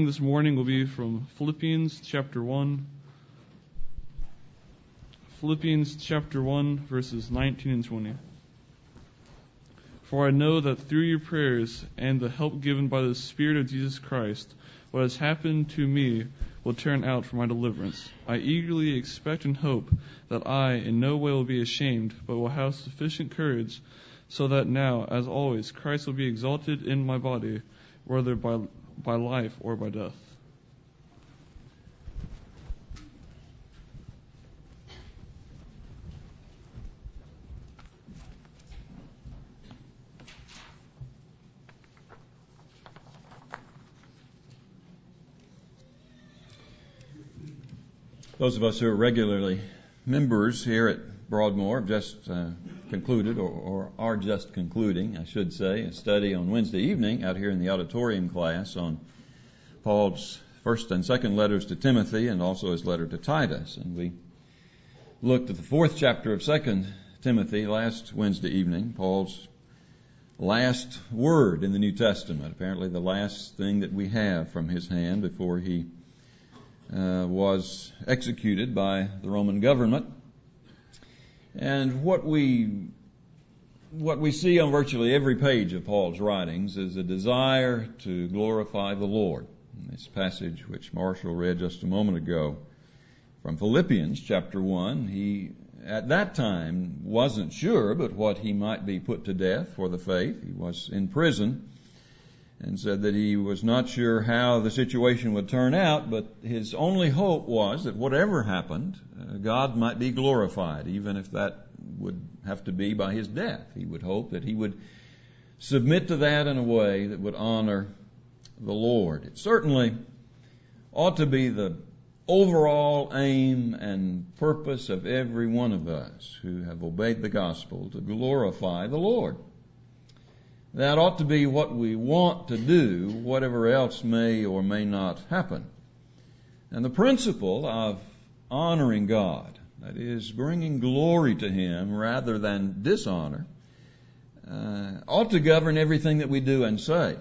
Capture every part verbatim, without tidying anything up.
This morning will be from Philippians chapter one. Philippians chapter one, verses nineteen and twenty. For I know that through your prayers and the help given by the Spirit of Jesus Christ, what has happened to me will turn out for my deliverance. I eagerly expect and hope that I in no way will be ashamed, but will have sufficient courage, so that now, as always, Christ will be exalted in my body, whether by by life or by death. Those of us who are regularly members here at Broadmoor have just uh, concluded, or, or are just concluding, I should say, a study on Wednesday evening out here in the auditorium class on Paul's first and second letters to Timothy and also his letter to Titus. And we looked at the fourth chapter of Second Timothy last Wednesday evening, Paul's last word in the New Testament, apparently the last thing that we have from his hand before he uh, was executed by the Roman government. And what we what we see on virtually every page of Paul's writings is a desire to glorify the Lord. In this passage which Marshall read just a moment ago from Philippians chapter one, he at that time wasn't sure but what he might be put to death for the faith. He was in prison and said that he was not sure how the situation would turn out, but his only hope was that whatever happened, uh, God might be glorified, even if that would have to be by his death. He would hope that he would submit to that in a way that would honor the Lord. It certainly ought to be the overall aim and purpose of every one of us who have obeyed the gospel to glorify the Lord. That ought to be what we want to do, whatever else may or may not happen. And the principle of honoring God, that is, bringing glory to Him rather than dishonor, uh, ought to govern everything that we do and say.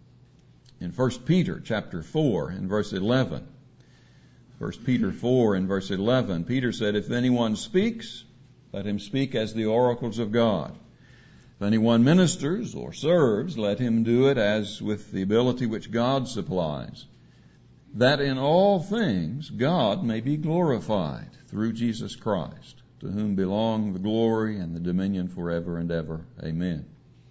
In First Peter chapter four and verse eleven, First Peter four and verse eleven, Peter said, "If anyone speaks, let him speak as the oracles of God. If anyone ministers or serves, let him do it as with the ability which God supplies, that in all things God may be glorified through Jesus Christ, to whom belong the glory and the dominion forever and ever. Amen."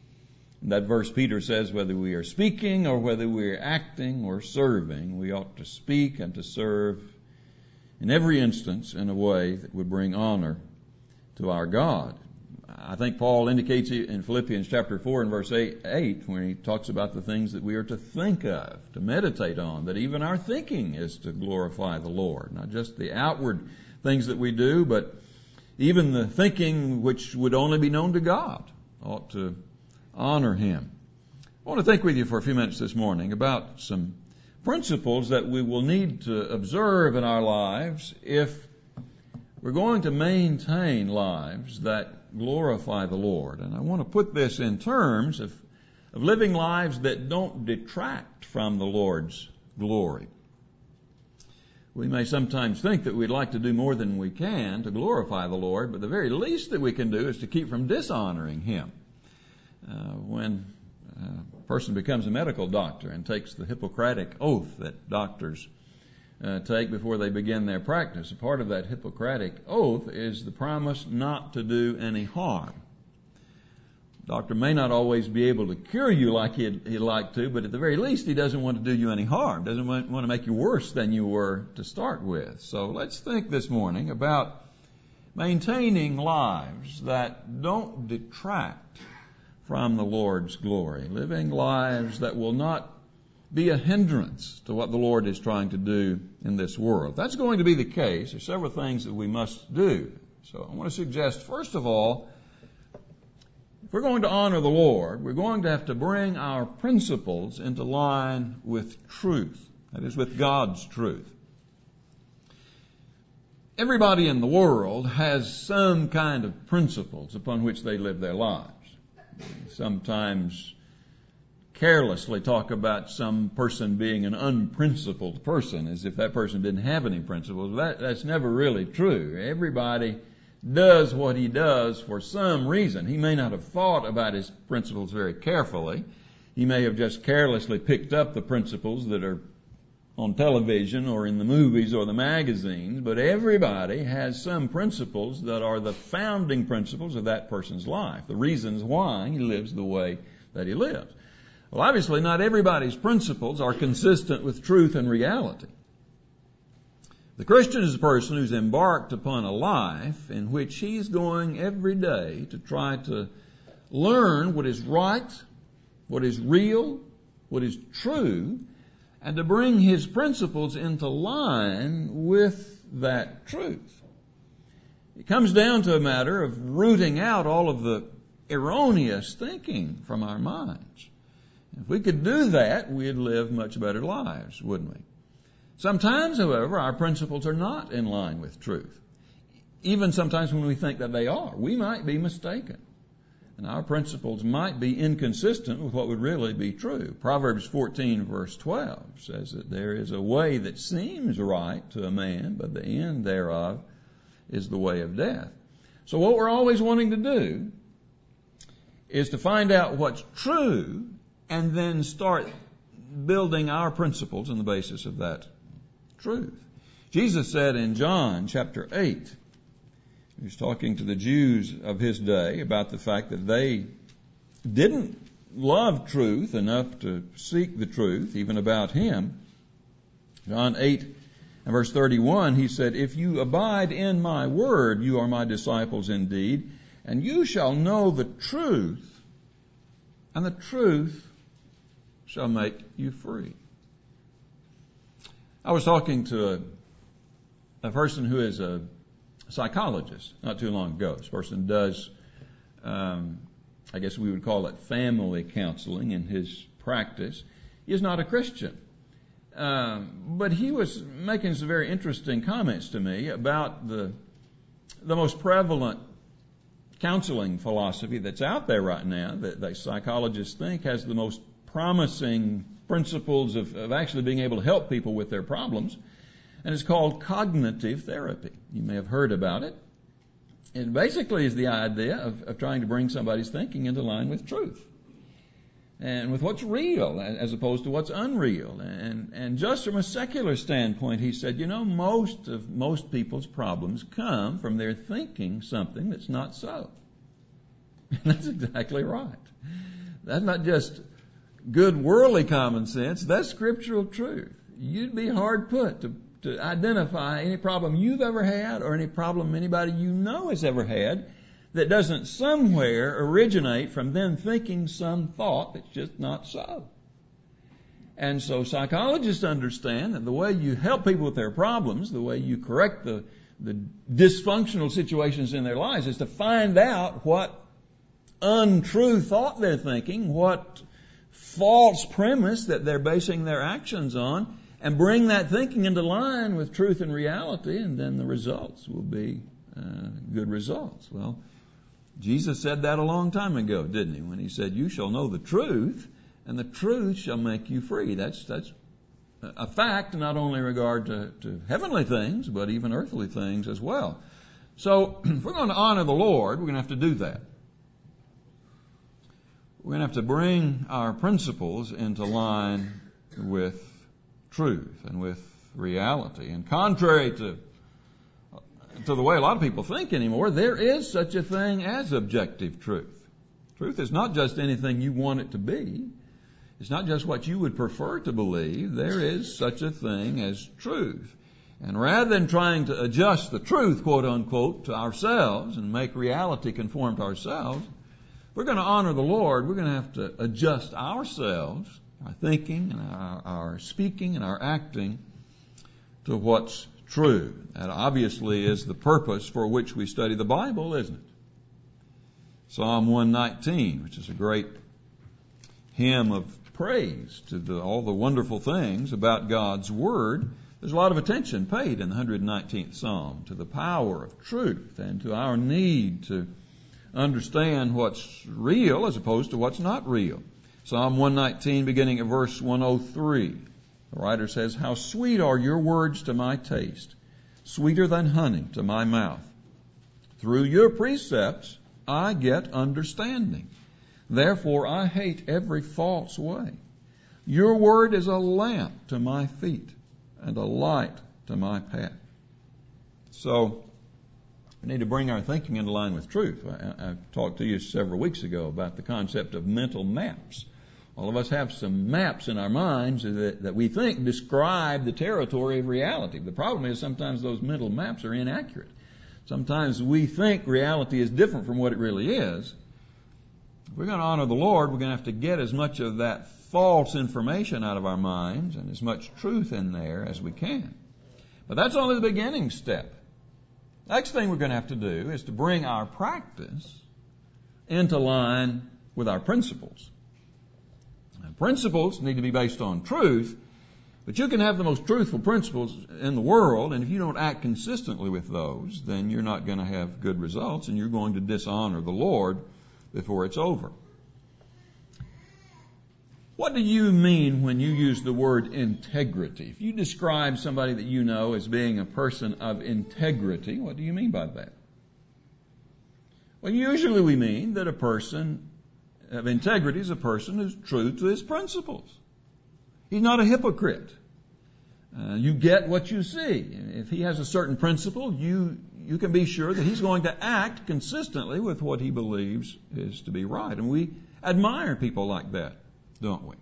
In that verse, Peter says whether we are speaking or whether we are acting or serving, we ought to speak and to serve in every instance in a way that would bring honor to our God. I think Paul indicates it in Philippians chapter four and verse eight, eight, when he talks about the things that we are to think of, to meditate on, that even our thinking is to glorify the Lord. Not just the outward things that we do, but even the thinking which would only be known to God ought to honor Him. I want to think with you for a few minutes this morning about some principles that we will need to observe in our lives if we're going to maintain lives that glorify the Lord. And I want to put this in terms of, of living lives that don't detract from the Lord's glory. We may sometimes think that we'd like to do more than we can to glorify the Lord, but the very least that we can do is to keep from dishonoring Him. Uh, when a person becomes a medical doctor and takes the Hippocratic oath that doctors Uh, take before they begin their practice, a part of that Hippocratic oath is the promise not to do any harm. The doctor may not always be able to cure you like he'd, he'd like to, but at the very least he doesn't want to do you any harm, doesn't want, want to make you worse than you were to start with. So let's think this morning about maintaining lives that don't detract from the Lord's glory, living lives that will not be a hindrance to what the Lord is trying to do in this world. That's going to be the case. There's several things that we must do. So I want to suggest, first of all, if we're going to honor the Lord, we're going to have to bring our principles into line with truth. That is, with God's truth. Everybody in the world has some kind of principles upon which they live their lives. Sometimes carelessly talk about some person being an unprincipled person, as if that person didn't have any principles. That, that's never really true. Everybody does what he does for some reason. He may not have thought about his principles very carefully. He may have just carelessly picked up the principles that are on television or in the movies or the magazines, but everybody has some principles that are the founding principles of that person's life, the reasons why he lives the way that he lives. Well, obviously not everybody's principles are consistent with truth and reality. The Christian is a person who's embarked upon a life in which he's going every day to try to learn what is right, what is real, what is true, and to bring his principles into line with that truth. It comes down to a matter of rooting out all of the erroneous thinking from our minds. If we could do that, we'd live much better lives, wouldn't we? Sometimes, however, our principles are not in line with truth. Even sometimes when we think that they are, we might be mistaken. And our principles might be inconsistent with what would really be true. Proverbs fourteen verse twelve says that there is a way that seems right to a man, but the end thereof is the way of death. So what we're always wanting to do is to find out what's true and then start building our principles on the basis of that truth. Jesus said in John chapter eight, he was talking to the Jews of his day about the fact that they didn't love truth enough to seek the truth, even about him. John eight and verse thirty-one, he said, "If you abide in my word, you are my disciples indeed, and you shall know the truth, and the truth shall make you free." I was talking to a, a person who is a psychologist not too long ago. This person does, um, I guess we would call it family counseling in his practice. He is not a Christian. Um, but he was making some very interesting comments to me about the the most prevalent counseling philosophy that's out there right now that, that psychologists think has the most promising principles of, of actually being able to help people with their problems. And it's called cognitive therapy. You may have heard about it. It basically is the idea of, of trying to bring somebody's thinking into line with truth and with what's real as opposed to what's unreal. And, and just from a secular standpoint, he said, you know, most of most people's problems come from their thinking something that's not so. And that's exactly right. That's not just good worldly common sense. That's scriptural truth. You'd be hard put to to identify any problem you've ever had or any problem anybody you know has ever had that doesn't somewhere originate from them thinking some thought that's just not so. And so psychologists understand that the way you help people with their problems, the way you correct the, the dysfunctional situations in their lives is to find out what untrue thought they're thinking, what false premise that they're basing their actions on, and bring that thinking into line with truth and reality, and then the results will be uh, good results. Well, Jesus said that a long time ago, didn't he? When he said, "You shall know the truth, and the truth shall make you free." That's that's a fact, not only in regard to, to heavenly things, but even earthly things as well. So, if we're going to honor the Lord, we're going to have to do that. We're going to have to bring our principles into line with truth and with reality. And contrary to to the way a lot of people think anymore, there is such a thing as objective truth. Truth is not just anything you want it to be. It's not just what you would prefer to believe. There is such a thing as truth. And rather than trying to adjust the truth, quote unquote, to ourselves and make reality conform to ourselves, if we're going to honor the Lord, we're going to have to adjust ourselves, our thinking and our, our speaking and our acting to what's true. That obviously is the purpose for which we study the Bible, isn't it? Psalm one nineteen, which is a great hymn of praise to the, all the wonderful things about God's Word. There's a lot of attention paid in the one hundred nineteenth Psalm to the power of truth and to our need to understand what's real as opposed to what's not real. Psalm one nineteen, beginning at verse one oh three. The writer says, "How sweet are your words to my taste, sweeter than honey to my mouth. Through your precepts I get understanding. Therefore I hate every false way. Your word is a lamp to my feet and a light to my path." So, we need to bring our thinking into line with truth. I, I talked to you several weeks ago about the concept of mental maps. All of us have some maps in our minds that, that we think describe the territory of reality. The problem is sometimes those mental maps are inaccurate. Sometimes we think reality is different from what it really is. If we're going to honor the Lord, we're going to have to get as much of that false information out of our minds and as much truth in there as we can. But that's only the beginning step. Next thing we're going to have to do is to bring our practice into line with our principles. Now, principles need to be based on truth, but you can have the most truthful principles in the world, and if you don't act consistently with those, then you're not going to have good results, and you're going to dishonor the Lord before it's over. What do you mean when you use the word integrity? If you describe somebody that you know as being a person of integrity, what do you mean by that? Well, usually we mean that a person of integrity is a person who's true to his principles. He's not a hypocrite. Uh, you get what you see. If he has a certain principle, you you can be sure that he's going to act consistently with what he believes is to be right. And we admire people like that, don't we?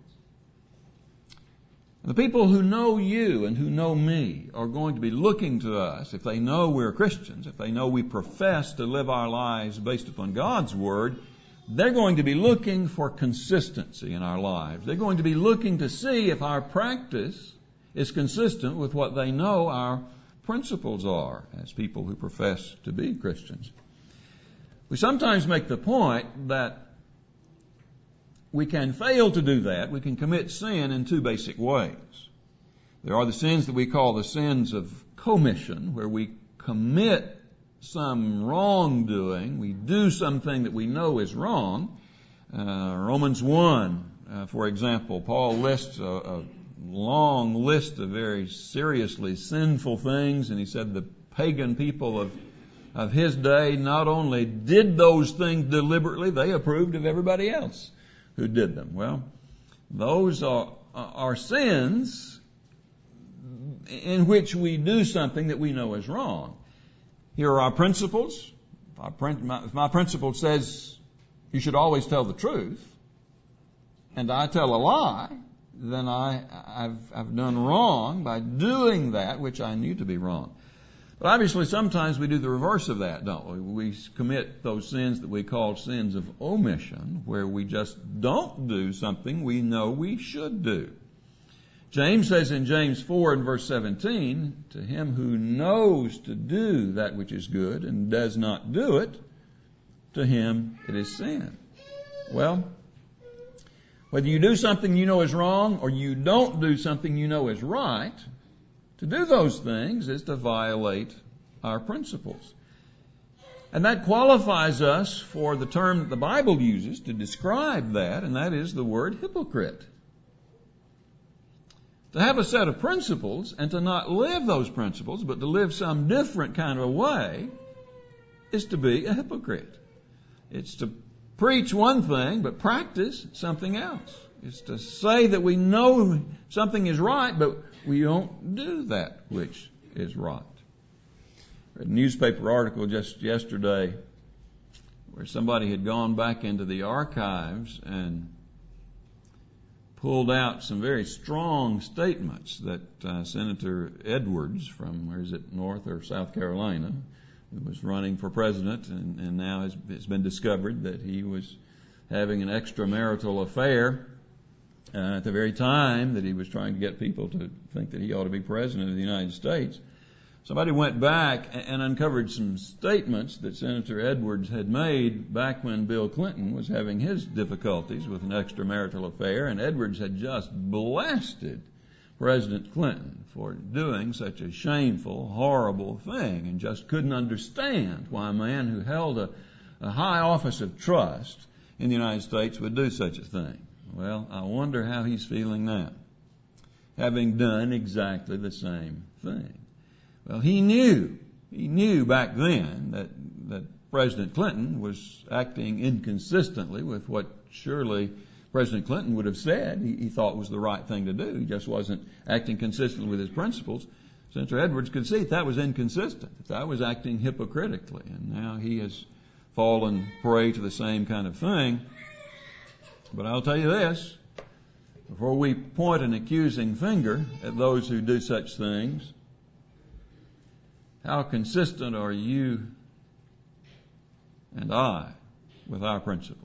The people who know you and who know me are going to be looking to us, if they know we're Christians, if they know we profess to live our lives based upon God's Word, they're going to be looking for consistency in our lives. They're going to be looking to see if our practice is consistent with what they know our principles are as people who profess to be Christians. We sometimes make the point that we can fail to do that. We can commit sin in two basic ways. There are the sins that we call the sins of commission, where we commit some wrongdoing. We do something that we know is wrong. Uh, Romans one, uh, for example, Paul lists a, a long list of very seriously sinful things, and he said the pagan people of of his day not only did those things deliberately, they approved of everybody else who did them. Well, those are, are sins in which we do something that we know is wrong. Here are our principles. If, our, if my principle says you should always tell the truth, and I tell a lie, then I, I've, I've done wrong by doing that which I knew to be wrong. But obviously sometimes we do the reverse of that, don't we? We commit those sins that we call sins of omission, where we just don't do something we know we should do. James says in James four and verse seventeen, "To him who knows to do that which is good and does not do it, to him it is sin." Well, whether you do something you know is wrong or you don't do something you know is right, to do those things is to violate our principles. And that qualifies us for the term that the Bible uses to describe that, and that is the word hypocrite. To have a set of principles and to not live those principles, but to live some different kind of a way, is to be a hypocrite. It's to preach one thing, but practice something else. It's to say that we know something is right, but we don't do that which is right. I read a newspaper article just yesterday where somebody had gone back into the archives and pulled out some very strong statements that uh, Senator Edwards from, where is it, North or South Carolina, who was running for president and, and now has, it's been discovered that he was having an extramarital affair Uh, at the very time that he was trying to get people to think that he ought to be president of the United States. Somebody went back and uncovered some statements that Senator Edwards had made back when Bill Clinton was having his difficulties with an extramarital affair, and Edwards had just blasted President Clinton for doing such a shameful, horrible thing, and just couldn't understand why a man who held a, a high office of trust in the United States would do such a thing. Well, I wonder how he's feeling now, having done exactly the same thing. Well, he knew, he knew back then that, that President Clinton was acting inconsistently with what surely President Clinton would have said he, he thought was the right thing to do. He just wasn't acting consistently with his principles. Senator Edwards could see that, that was inconsistent, that, that was acting hypocritically, and now he has fallen prey to the same kind of thing. But I'll tell you this, before we point an accusing finger at those who do such things, how consistent are you and I with our principles?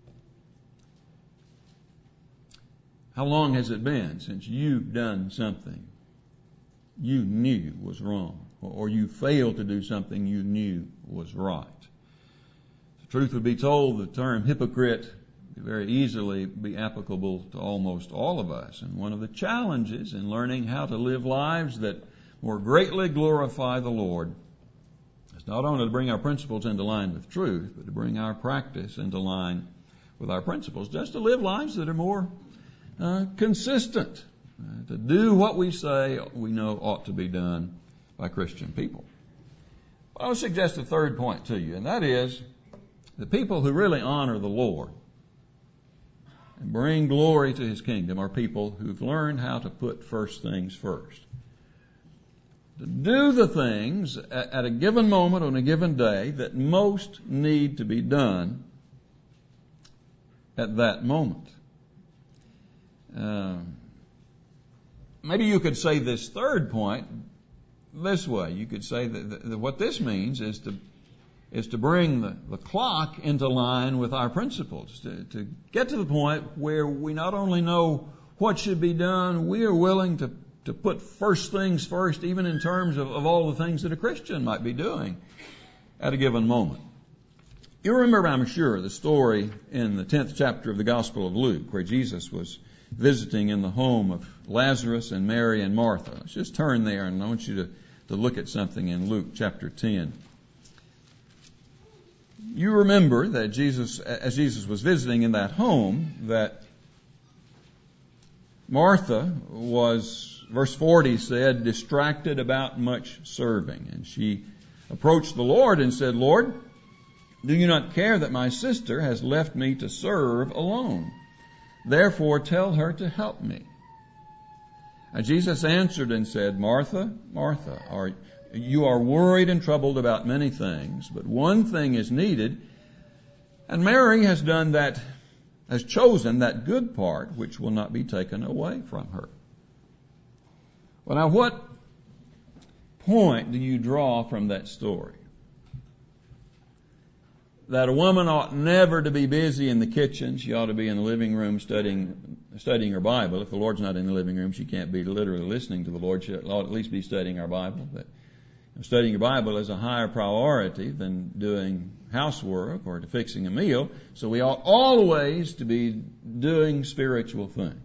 How long has it been since you've done something you knew was wrong, or you failed to do something you knew was right? The truth would be told, the term hypocrite could very easily be applicable to almost all of us. And one of the challenges in learning how to live lives that more greatly glorify the Lord is not only to bring our principles into line with truth, but to bring our practice into line with our principles, just to live lives that are more uh, consistent, uh, to do what we say we know ought to be done by Christian people. But I'll suggest a third point to you, and that is the people who really honor the Lord and bring glory to His kingdom are people who've learned how to put first things first. To do the things at a given moment on a given day that most need to be done at that moment. Um, maybe you could say this third point this way. You could say that, that what this means is to is to bring the, the clock into line with our principles, to, to get to the point where we not only know what should be done, we are willing to, to put first things first, even in terms of, of all the things that a Christian might be doing at a given moment. You remember, I'm sure, the story in the tenth chapter of the Gospel of Luke, where Jesus was visiting in the home of Lazarus and Mary and Martha. Let's just turn there, and I want you to, to look at something in Luke chapter ten. You remember that Jesus, as Jesus was visiting in that home, that Martha was, verse forty said, distracted about much serving. And she approached the Lord and said, Lord, do you not care that my sister has left me to serve alone? Therefore tell her to help me. And Jesus answered and said, Martha, Martha, are you are worried and troubled about many things, but one thing is needed, and Mary has done that, has chosen that good part which will not be taken away from her. Well, now what point do you draw from that story? That a woman ought never to be busy in the kitchen. She ought to be in the living room studying studying her Bible. If the Lord's not in the living room, she can't be literally listening to the Lord. She ought at least be studying our Bible. But studying your Bible is a higher priority than doing housework or to fixing a meal. So we ought always to be doing spiritual things.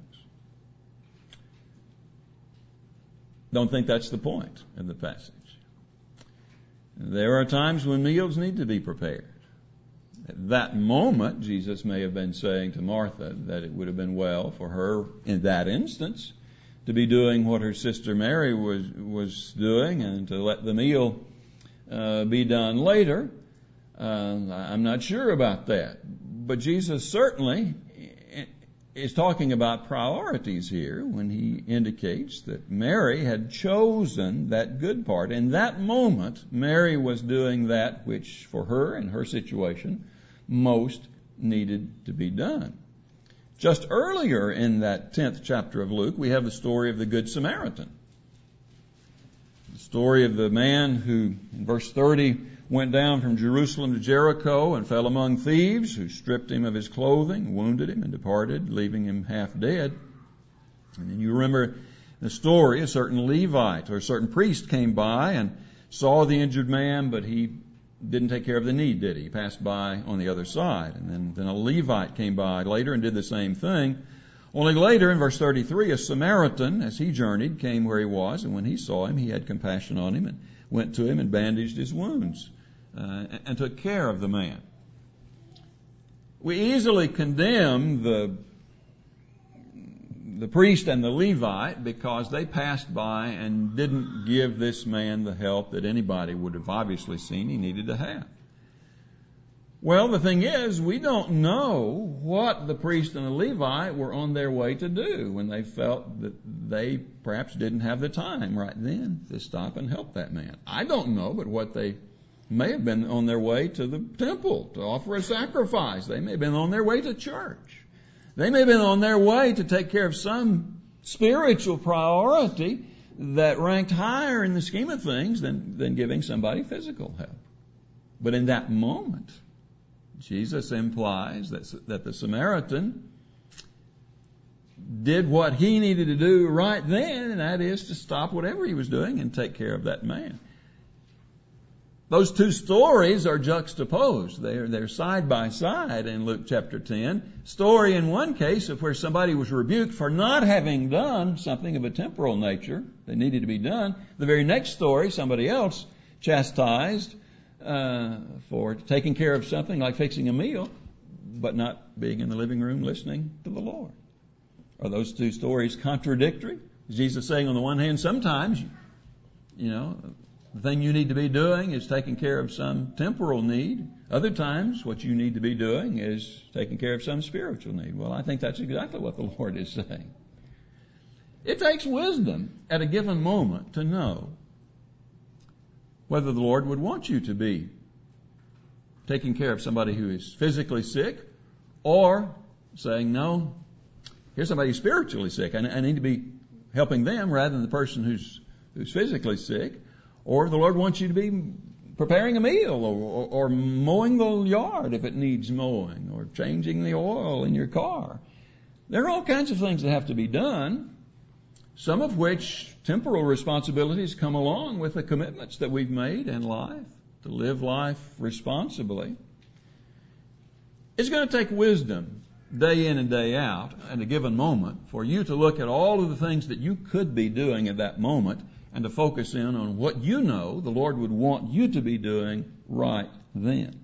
Don't think that's the point of the passage. There are times when meals need to be prepared. At that moment, Jesus may have been saying to Martha that it would have been well for her in that instance to be doing what her sister Mary was was doing and to let the meal uh, be done later. Uh, I'm not sure about that. But Jesus certainly is talking about priorities here when he indicates that Mary had chosen that good part. In that moment, Mary was doing that which for her and her situation most needed to be done. Just earlier in that tenth chapter of Luke, we have the story of the Good Samaritan. The story of the man who, in verse thirty, went down from Jerusalem to Jericho and fell among thieves who stripped him of his clothing, wounded him, and departed, leaving him half dead. And then you remember the story, a certain Levite or a certain priest came by and saw the injured man, but he didn't take care of the need, did he? He passed by on the other side. And then, then a Levite came by later and did the same thing. Only later, in verse thirty-three, a Samaritan, as he journeyed, came where he was, and when he saw him, he had compassion on him and went to him and bandaged his wounds uh, and, and took care of the man. We easily condemn the the priest and the Levite because they passed by and didn't give this man the help that anybody would have obviously seen he needed to have. Well, the thing is, we don't know what the priest and the Levite were on their way to do when they felt that they perhaps didn't have the time right then to stop and help that man. I don't know, but what they may have been on their way to the temple to offer a sacrifice. They may have been on their way to church. They may have been on their way to take care of some spiritual priority that ranked higher in the scheme of things than, than giving somebody physical help. But in that moment, Jesus implies that, that the Samaritan did what he needed to do right then, and that is to stop whatever he was doing and take care of that man. Those two stories are juxtaposed. They're, they're side by side in Luke chapter ten. Story in one case of where somebody was rebuked for not having done something of a temporal nature that needed to be done. The very next story, somebody else chastised uh, for taking care of something like fixing a meal, but not being in the living room listening to the Lord. Are those two stories contradictory? Is Jesus saying on the one hand, sometimes, you know, the thing you need to be doing is taking care of some temporal need. Other times, what you need to be doing is taking care of some spiritual need. Well, I think that's exactly what the Lord is saying. It takes wisdom at a given moment to know whether the Lord would want you to be taking care of somebody who is physically sick or saying, no, here's somebody who's spiritually sick. I, I need to be helping them rather than the person who's who's physically sick. Or the Lord wants you to be preparing a meal or, or, or mowing the yard if it needs mowing or changing the oil in your car. There are all kinds of things that have to be done, some of which temporal responsibilities come along with the commitments that we've made in life to live life responsibly. It's going to take wisdom day in and day out at a given moment for you to look at all of the things that you could be doing at that moment and to focus in on what you know the Lord would want you to be doing right then.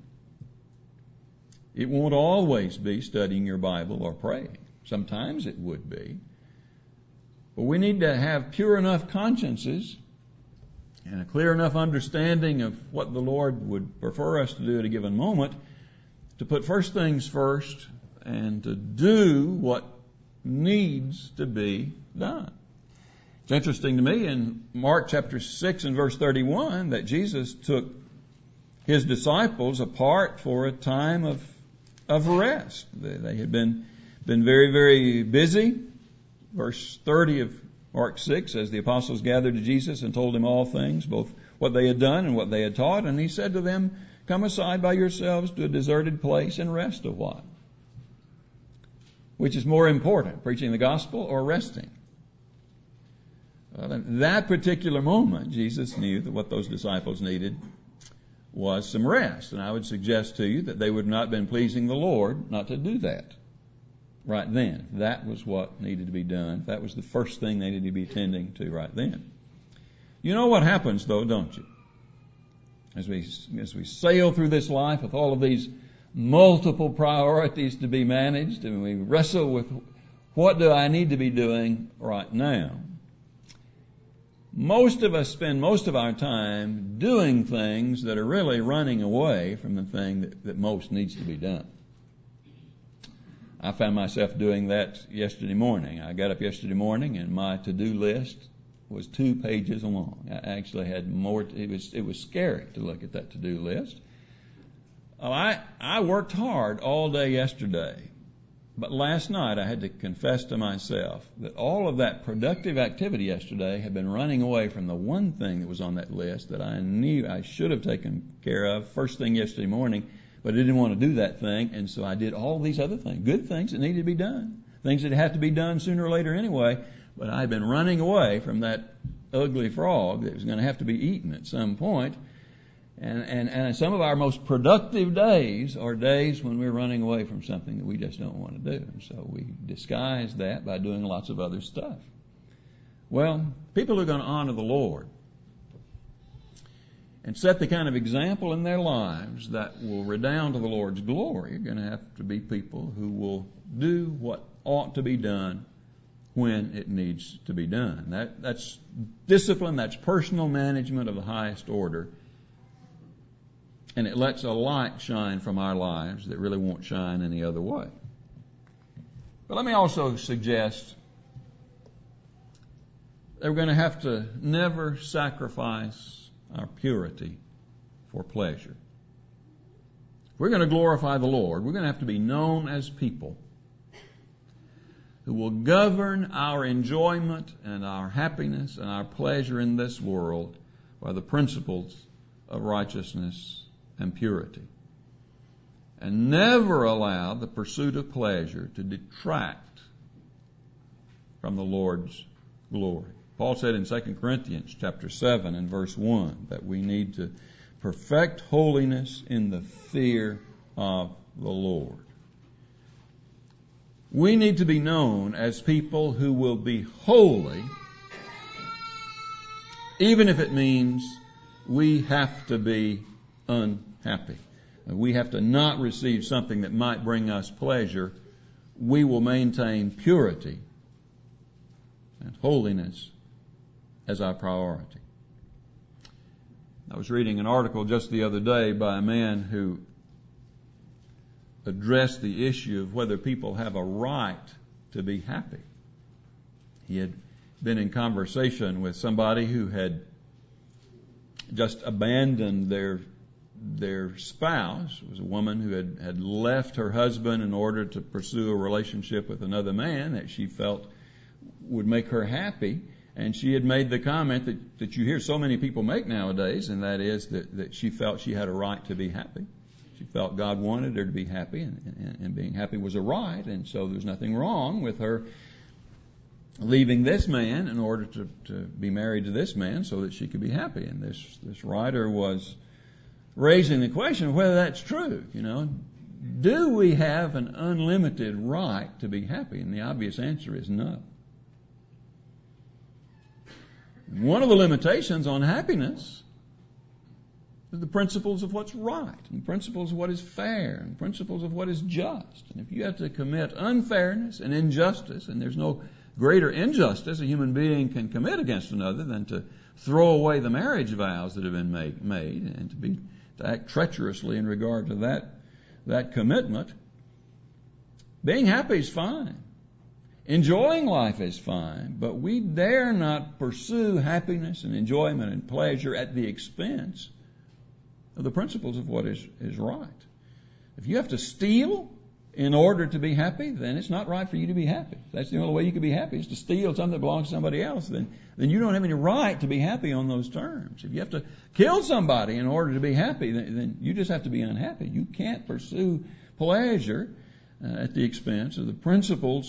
It won't always be studying your Bible or praying. Sometimes it would be. But we need to have pure enough consciences and a clear enough understanding of what the Lord would prefer us to do at a given moment to put first things first and to do what needs to be done. It's interesting to me in Mark chapter six and verse thirty-one that Jesus took his disciples apart for a time of of rest. They, they had been been very, very busy. Verse thirty of Mark six says, the apostles gathered to Jesus and told him all things, both what they had done and what they had taught. And he said to them, come aside by yourselves to a deserted place and rest a while. Which is more important, preaching the gospel or resting? Well, in that particular moment, Jesus knew that what those disciples needed was some rest. And I would suggest to you that they would not have been pleasing the Lord not to do that right then. That was what needed to be done. That was the first thing they needed to be tending to right then. You know what happens, though, don't you? As we, as we sail through this life with all of these multiple priorities to be managed, and we wrestle with what do I need to be doing right now? Most of us spend most of our time doing things that are really running away from the thing that, that most needs to be done. I found myself doing that yesterday morning. I got up yesterday morning and my to-do list was two pages long. I actually had more. It was it was scary to look at that to-do list. Oh, I I worked hard all day yesterday. But last night I had to confess to myself that all of that productive activity yesterday had been running away from the one thing that was on that list that I knew I should have taken care of first thing yesterday morning, but I didn't want to do that thing, and so I did all these other things, good things that needed to be done, things that had to be done sooner or later anyway, but I had been running away from that ugly frog that was going to have to be eaten at some point. And, and, and some of our most productive days are days when we're running away from something that we just don't want to do. And so we disguise that by doing lots of other stuff. Well, people who are going to honor the Lord and set the kind of example in their lives that will redound to the Lord's glory are going to have to be people who will do what ought to be done when it needs to be done. That, that's discipline, that's personal management of the highest order. And it lets a light shine from our lives that really won't shine any other way. But let me also suggest that we're going to have to never sacrifice our purity for pleasure. If we're going to glorify the Lord, we're going to have to be known as people who will govern our enjoyment and our happiness and our pleasure in this world by the principles of righteousness and purity. And never allow the pursuit of pleasure to detract from the Lord's glory. Paul said in Second Corinthians chapter seven and verse one that we need to perfect holiness in the fear of the Lord. We need to be known as people who will be holy, even if it means we have to be unhappy. We have to not receive something that might bring us pleasure. We will maintain purity and holiness as our priority. I was reading an article just the other day by a man who addressed the issue of whether people have a right to be happy. He had been in conversation with somebody who had just abandoned their their spouse. It was a woman who had, had left her husband in order to pursue a relationship with another man that she felt would make her happy. And she had made the comment that, that you hear so many people make nowadays, and that is that, that she felt she had a right to be happy. She felt God wanted her to be happy, and, and, and being happy was a right, and so there's nothing wrong with her leaving this man in order to, to be married to this man so that she could be happy. And this, this writer was raising the question of whether that's true. You know, do we have an unlimited right to be happy? And the obvious answer is no. One of the limitations on happiness is the principles of what's right, and principles of what is fair, and principles of what is just. And if you have to commit unfairness and injustice, and there's no greater injustice a human being can commit against another than to throw away the marriage vows that have been made, made and to be to act treacherously in regard to that that commitment. Being happy is fine. Enjoying life is fine, but we dare not pursue happiness and enjoyment and pleasure at the expense of the principles of what is, is right. If you have to steal in order to be happy, then it's not right for you to be happy. That's the only way you can be happy, is to steal something that belongs to somebody else. Then, then you don't have any right to be happy on those terms. If you have to kill somebody in order to be happy, then, then you just have to be unhappy. You can't pursue pleasure uh, at the expense of the principles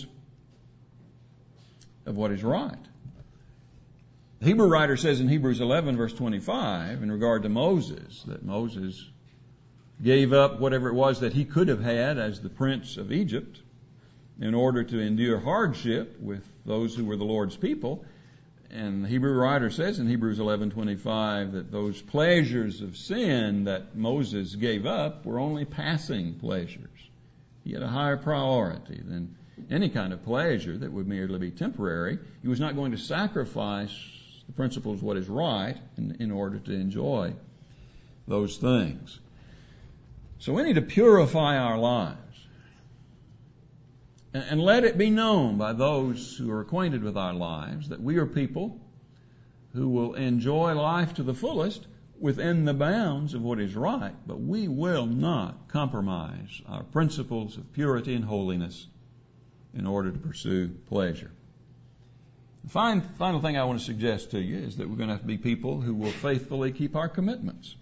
of what is right. The Hebrew writer says in Hebrews eleven verse twenty-five in regard to Moses, that Moses gave up whatever it was that he could have had as the prince of Egypt in order to endure hardship with those who were the Lord's people. And the Hebrew writer says in Hebrews eleven twenty-five that those pleasures of sin that Moses gave up were only passing pleasures. He had a higher priority than any kind of pleasure that would merely be temporary. He was not going to sacrifice the principles of what is right in, in order to enjoy those things. So we need to purify our lives and, and let it be known by those who are acquainted with our lives that we are people who will enjoy life to the fullest within the bounds of what is right, but we will not compromise our principles of purity and holiness in order to pursue pleasure. The fine, final thing I want to suggest to you is that we're going to have to be people who will faithfully keep our commitments.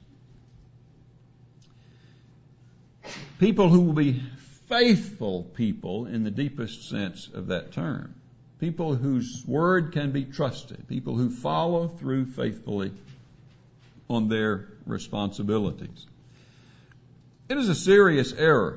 People who will be faithful people in the deepest sense of that term. People whose word can be trusted. People who follow through faithfully on their responsibilities. It is a serious error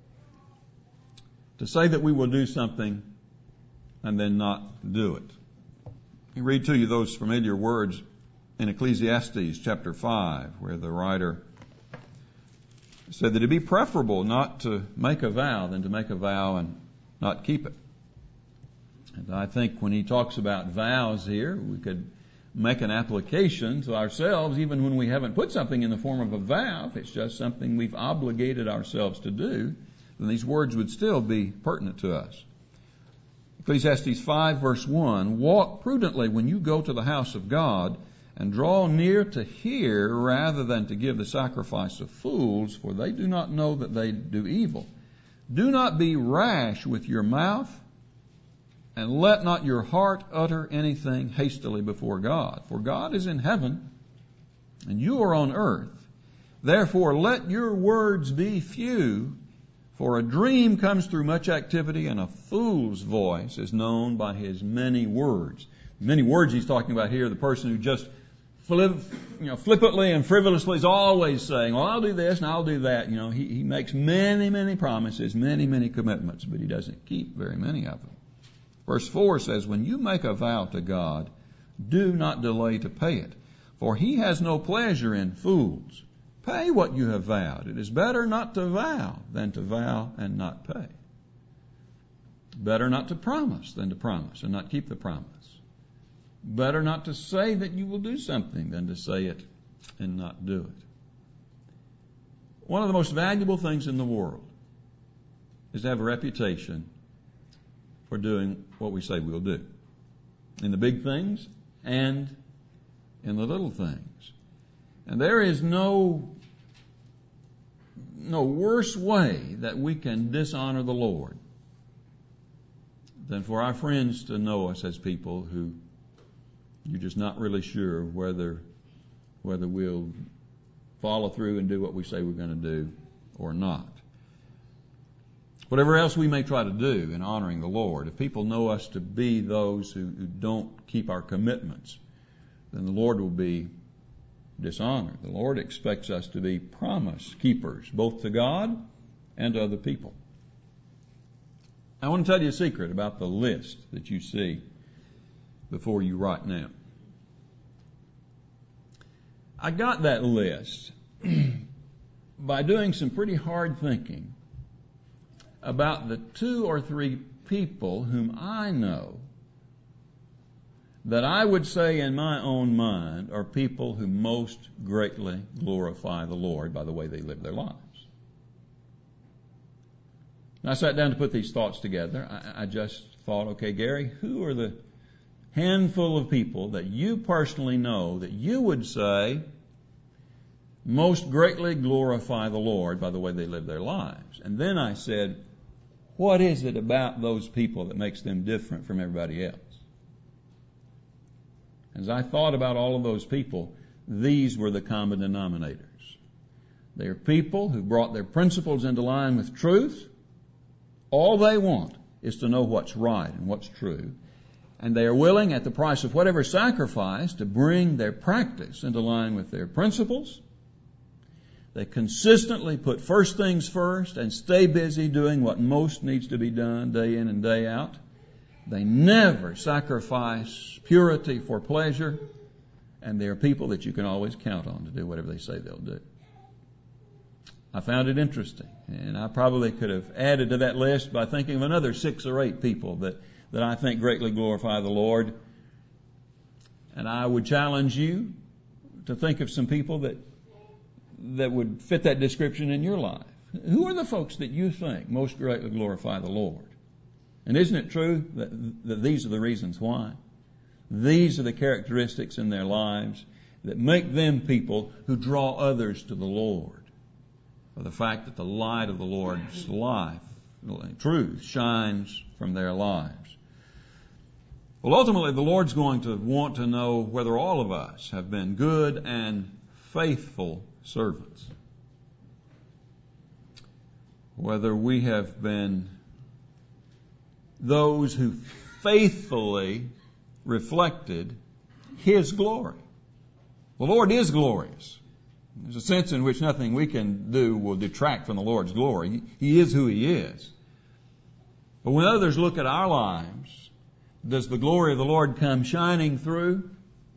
to say that we will do something and then not do it. I read to you those familiar words in Ecclesiastes chapter five, where the writer said that it'd be preferable not to make a vow than to make a vow and not keep it. And I think when he talks about vows here, we could make an application to ourselves even when we haven't put something in the form of a vow. If it's just something we've obligated ourselves to do, then these words would still be pertinent to us. Ecclesiastes five verse one, walk prudently when you go to the house of God, and draw near to hear rather than to give the sacrifice of fools, for they do not know that they do evil. Do not be rash with your mouth, and let not your heart utter anything hastily before God. For God is in heaven, and you are on earth. Therefore let your words be few, for a dream comes through much activity, and a fool's voice is known by his many words. Many words he's talking about here, the person who just flip, you know, flippantly and frivolously is always saying, well, I'll do this and I'll do that. You know, he, he makes many, many promises, many, many commitments, but he doesn't keep very many of them. Verse four says, when you make a vow to God, do not delay to pay it, for he has no pleasure in fools. Pay what you have vowed. It is better not to vow than to vow and not pay. Better not to promise than to promise and not keep the promise. Better not to say that you will do something than to say it and not do it. One of the most valuable things in the world is to have a reputation for doing what we say we'll do. In the big things and in the little things. And there is no, no worse way that we can dishonor the Lord than for our friends to know us as people who you're just not really sure whether whether we'll follow through and do what we say we're going to do or not. Whatever else we may try to do in honoring the Lord, if people know us to be those who, who don't keep our commitments, then the Lord will be dishonored. The Lord expects us to be promise keepers, both to God and to other people. I want to tell you a secret about the list that you see before you right now. I got that list by doing some pretty hard thinking about the two or three people whom I know that I would say in my own mind are people who most greatly glorify the Lord by the way they live their lives. And I sat down to put these thoughts together. I, I just thought, okay, Gary, who are the handful of people that you personally know that you would say most greatly glorify the Lord by the way they live their lives? And then I said, what is it about those people that makes them different from everybody else? As I thought about all of those people, these were the common denominators. They are people who brought their principles into line with truth. All they want is to know what's right and what's true. And they are willing, at the price of whatever sacrifice, to bring their practice into line with their principles. They consistently put first things first and stay busy doing what most needs to be done day in and day out. They never sacrifice purity for pleasure. And they are people that you can always count on to do whatever they say they'll do. I found it interesting. And I probably could have added to that list by thinking of another six or eight people that that I think greatly glorify the Lord. And I would challenge you to think of some people that that would fit that description in your life. Who are the folks that you think most greatly glorify the Lord? And isn't it true that, that these are the reasons why? These are the characteristics in their lives that make them people who draw others to the Lord. For the fact that the light of the Lord's life, truth, shines from their lives. Well, ultimately, the Lord's going to want to know whether all of us have been good and faithful servants. Whether we have been those who faithfully reflected His glory. The Lord is glorious. There's a sense in which nothing we can do will detract from the Lord's glory. He is who He is. But when others look at our lives, does the glory of the Lord come shining through?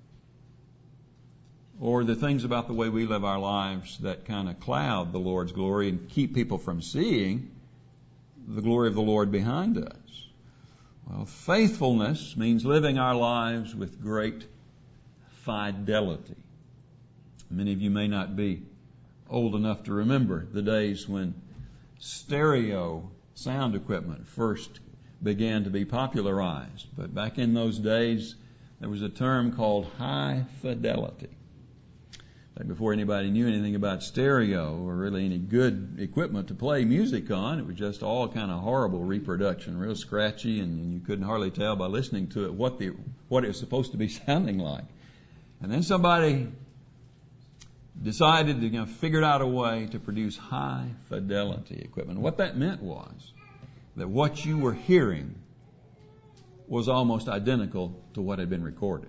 Or are there things about the way we live our lives that kind of cloud the Lord's glory and keep people from seeing the glory of the Lord behind us? Well, faithfulness means living our lives with great fidelity. Many of you may not be old enough to remember the days when stereo sound equipment first began to be popularized. But back in those days, there was a term called high fidelity. Before anybody knew anything about stereo or really any good equipment to play music on, it was just all kind of horrible reproduction, real scratchy, and, and you couldn't hardly tell by listening to it what the what it was supposed to be sounding like. And then somebody decided to, you know, figured out a way to produce high fidelity equipment. What that meant was that what you were hearing was almost identical to what had been recorded.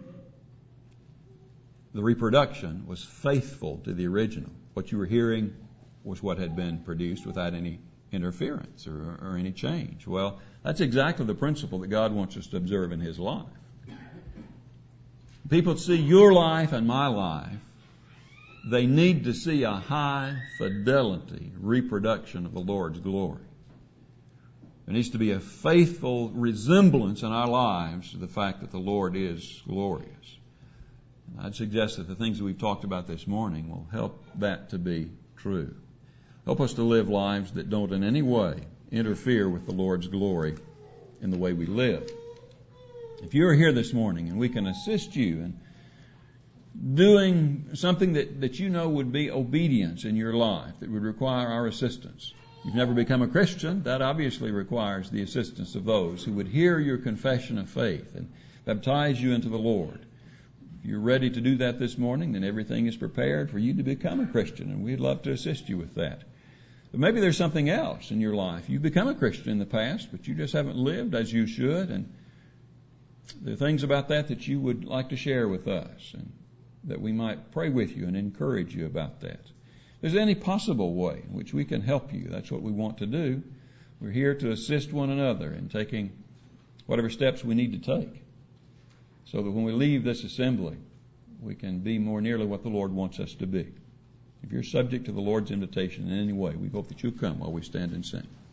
The reproduction was faithful to the original. What you were hearing was what had been produced without any interference or, or any change. Well, that's exactly the principle that God wants us to observe in His life. People see your life and my life, they need to see a high fidelity reproduction of the Lord's glory. There needs to be a faithful resemblance in our lives to the fact that the Lord is glorious. I'd suggest that the things that we've talked about this morning will help that to be true. Help us to live lives that don't in any way interfere with the Lord's glory in the way we live. If you're here this morning and we can assist you in doing something that, that you know would be obedience in your life, that would require our assistance. You've never become a Christian, that obviously requires the assistance of those who would hear your confession of faith and baptize you into the Lord. If you're ready to do that this morning, then everything is prepared for you to become a Christian, and we'd love to assist you with that. But maybe there's something else in your life. You've become a Christian in the past, but you just haven't lived as you should, and there are things about that that you would like to share with us, and that we might pray with you and encourage you about that. If there's any possible way in which we can help you, that's what we want to do. We're here to assist one another in taking whatever steps we need to take, so that when we leave this assembly, we can be more nearly what the Lord wants us to be. If you're subject to the Lord's invitation in any way, we hope that you'll come while we stand and sing.